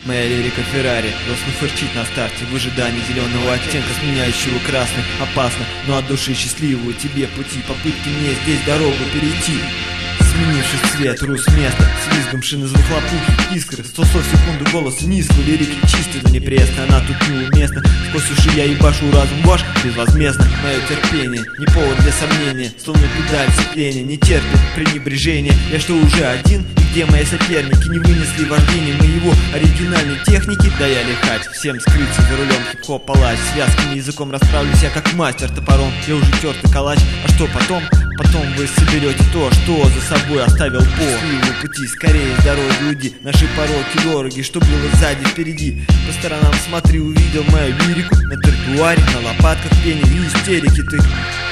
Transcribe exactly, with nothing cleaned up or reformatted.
Моя лирика Феррари, росно фырчит на старте в ожидании зеленого оттенка, сменяющего красный. Опасно, но от души счастливого тебе пути, попытки мне здесь дорогу перейти. Сменивший цвет, рус места, с визгом шины звук лопухи, искры, сто слов в секунду, голоса низкого, лирики чистый, но не пресный, она тут неуместна. Сквозь уши я ебашу разум ваш безвозмездно. Мое терпение, не повод для сомнения, словно педаль сцепления, не терпит пренебрежения. Я что, уже один? И где мои соперники? Не вынесли вождения моего оригинальной техники? Да я лихать, всем скрыться за рулем, хип-хоп палач. Связками языком расправлюсь я как мастер топором. Я уже тертый калач, а что потом? Потом вы соберете то, что за собой оставил по счастливому пути. Скорее с дороги уйди, наши пороки дороги, что было сзади, впереди. По сторонам смотри, увидел мою лирику на тротуаре, на лопатках пени и истерики. Ты